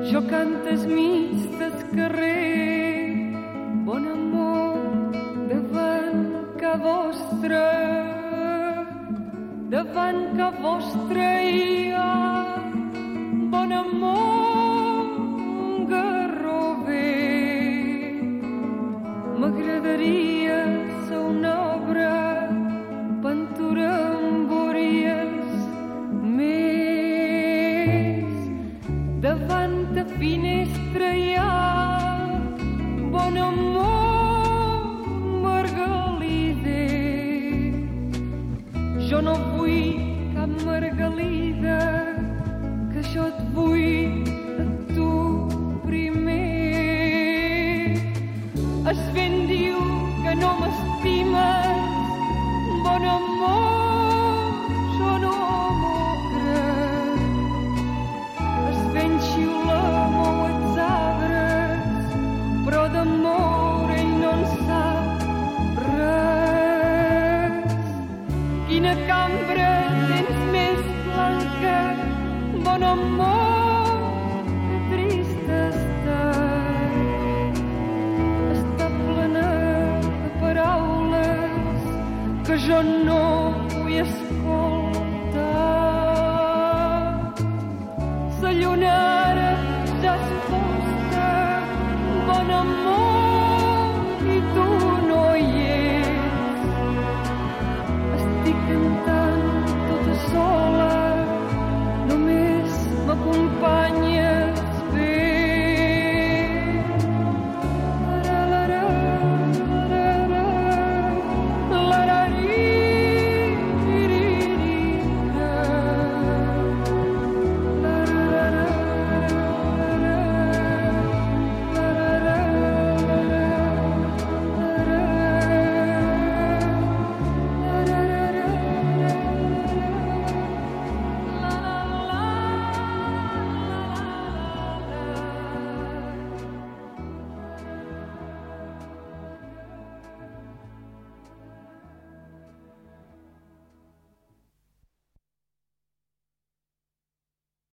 Jo cantes mig del carrer, bon amor, davant que vostre hi ha, bon amor, garrover. M'agradaria ser una obra, pintura amb bòries més. Davant de finestra hi ha, bon amor, margalider. Jo no vull cap margalida, que jo et vull